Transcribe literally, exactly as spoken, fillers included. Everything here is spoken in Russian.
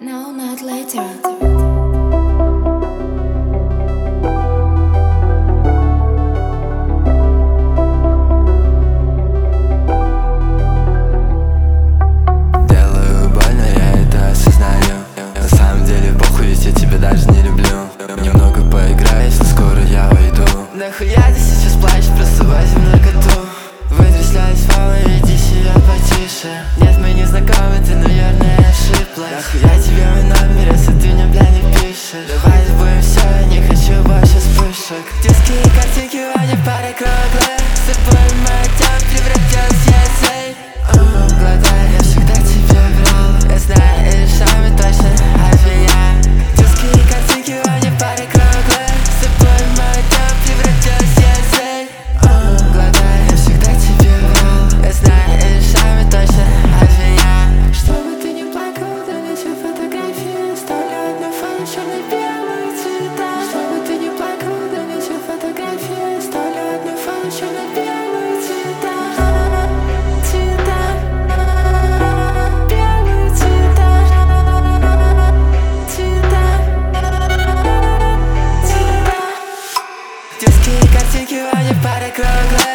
No, not later. Делаю больно, я это осознаю. На самом деле похуй, ведь я тебя даже не люблю. Немного поиграй, если скоро я уйду. Нахуя ты сейчас плачешь, просто возьми на коту. Вытряслась мама, веди себя потише. Нет, мы не знакомы, ты, наверное, ошиблась. Нахуя тебе мой номер, если ты мне, бля, не пишешь? Давай забудем все, я не хочу больше вспышек. Детские картинки, они пары круглые. С тобой моя тема превратилась в цель. Глотай, я всегда тебе врал. Я знаю, и решами точно обвиняю. Детские картинки, они пары круглые. С тобой моя тема превратилась в цель. Глотай, я всегда тебе врал. Я знаю, и решами точно обвиняю. Чтобы ты не плакал, удали все фотографии. Оставлю одну фото черно-белые цвета. Чтобы ты не плакал, удали все фотографии. Оставлю одну фото черно-белые цвета. Цвета. Белые цвета. Цвета. Цвета. Детские картинки, они пары круглые.